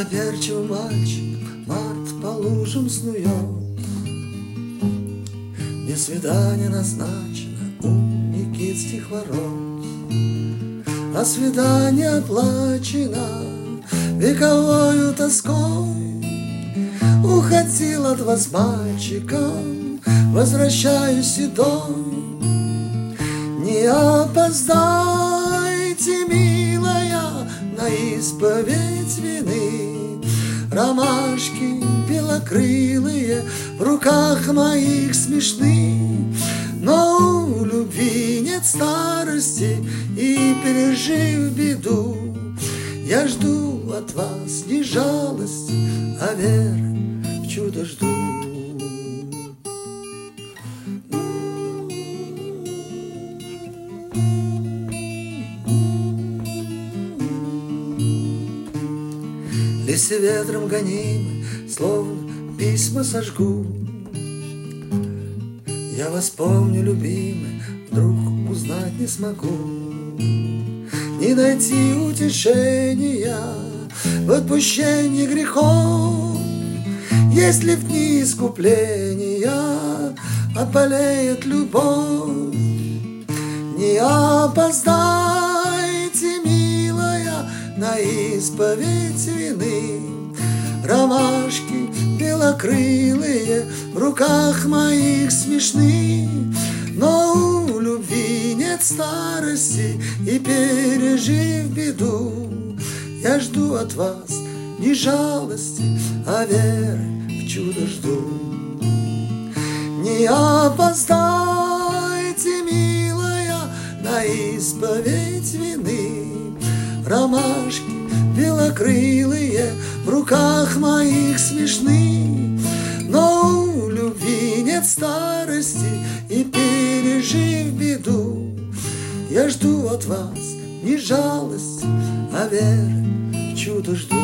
Доверчивый мальчик, март по лужам снует. Мне свидание назначено у Никитских ворот, а свидание оплачено вековою тоской. Уходил от вас мальчиком, возвращаюсь седой. Не опоздайте, милая, на исповедь вины. Ромашки белокрылые в руках моих смешны. Но у любви нет старости, и, пережив беду, я жду от вас не жалости, а веры в чудо жду. Листья ветром гонимы, словно письма сожгу. Я вас помню, любимый, вдруг узнать не смогу. Не найти утешения в отпущении грехов, если в дни искупления опалеет любовь. Не опоздайте, милая, на исповедь вины. Ромашки белокрылые в руках моих смешны. Но у любви нет старости, и, пережив беду, я жду от вас не жалости, а веры в чудо жду. Не опоздайте, милая, на исповедь вины. Ромашки белокрылые в руках моих смешны. Но у любви нет старости, и, пережив беду, я жду от вас не жалости, а веры в чудо жду.